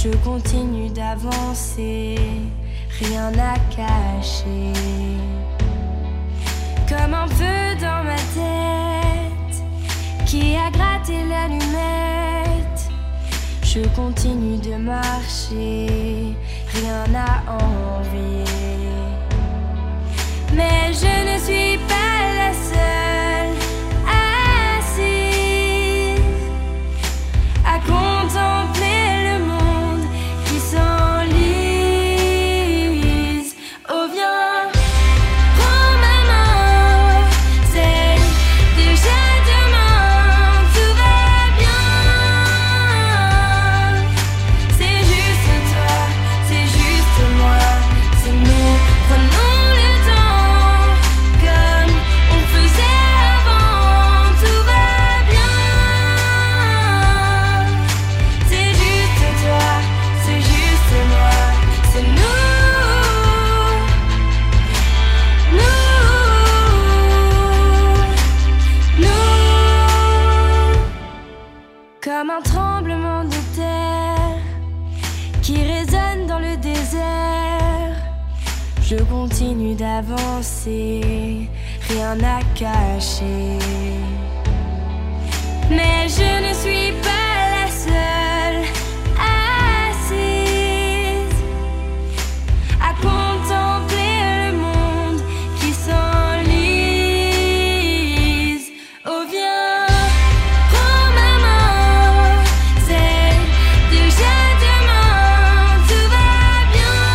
Je continue d'avancer, rien à cacher. Comme un feu dans ma tête qui a gratté l'allumette. Je continue de marcher, rien à envier. Mais je ne suis pas la seule assise à contempler le monde qui s'enlise. Oh viens, prends ma main, c'est déjà demain, tout va bien. C'est juste toi, c'est juste moi, c'est nous, prenons le temps comme on faisait avant, tout va bien. C'est juste toi, c'est juste moi, c'est nous. Comme un tremblement de terre qui résonne dans le désert, je continue d'avancer, rien à cacher. Mais je ne suis pas la seule assise à contempler le monde qui s'enlise. Oh viens, prends ma main, c'est déjà demain, tout va bien.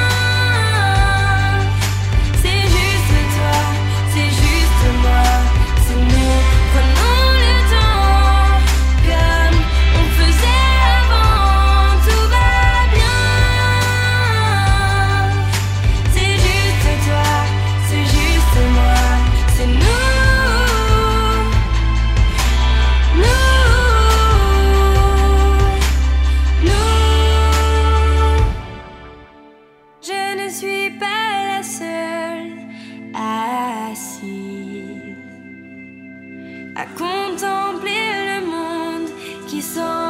C'est juste toi, c'est juste moi, c'est nous, prenons le temps comme on faisait avant, tout va bien. C'est juste toi, c'est juste moi, c'est nous. Je ne suis pas la seule assise à contempler le monde qui s'en